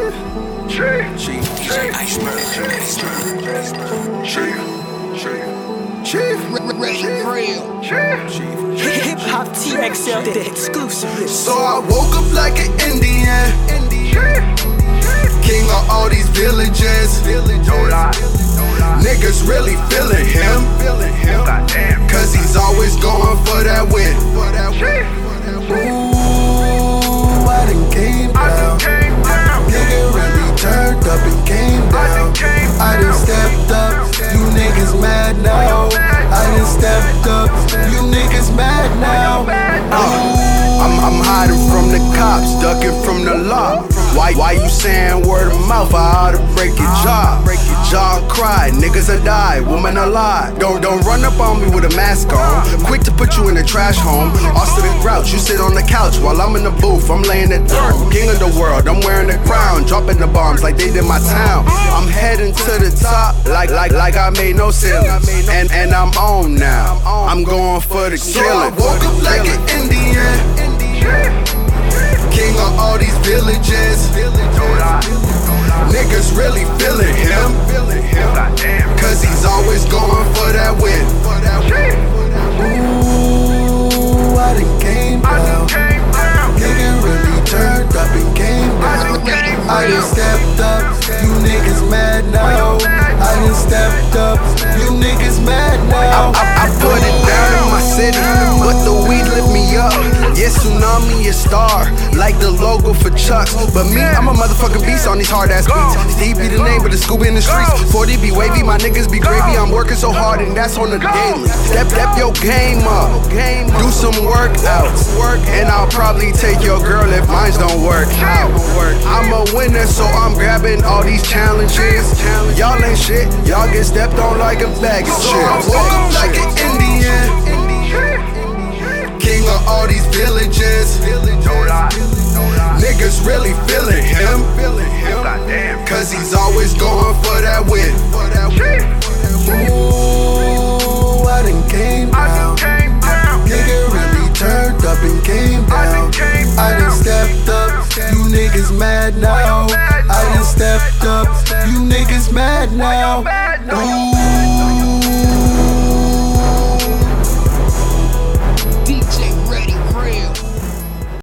Hip Hop TXL, the exclusive. So I woke up like an Indian, king of all these villages. Niggas really feeling him, cause he's always going for that win. Ooh, I done came down. Nigga really turned up and came down. I done stepped up, you niggas mad now. I done stepped up, you niggas mad now. I'm hiding from the cops, ducking from the law. Why you saying word of mouth? I ought to break your jaw. Break your jaw and cry, niggas a die, woman a lie. Don't run up on me with a mask on. Quick to put you in the trash home. Austin and Grouch, you sit on the couch while I'm in the booth. I'm laying it down. King of the world, I'm wearing the crown. Dropping the bombs like they did my town. I'm heading to the top like I made no ceilings. And I'm on now. I'm going for the killing. So I woke up like an Indian, king of all these villages. Niggas really feeling him, cause he's always going for that win. Ooh, I done came down. Nigga really turned up and came down. I done stepped up, you niggas mad now. I done stepped up, you niggas mad now. I put it down in my city, but the weed lift me up. Yeah, Tsunami a star, like the logo for Chucks. But me, I'm a motherfucking beast on these hard ass beats. Steve be the name, but the Scooby in the streets. 40 be wavy, my niggas be gravy. I'm working so hard, and that's on the daily. Step your game up, do some workouts, and I'll probably take your girl if mine don't work out. I'm a winner, so I'm grabbing all these challenges. Y'all ain't shit, y'all get stepped on like a bag of chips. So I woke up like an Indian, king of all these villages. Niggas really feeling him, cause he's always going for that win. Ooh, I done came down. Nigga really turned up and came down. I done stepped up, you niggas mad now.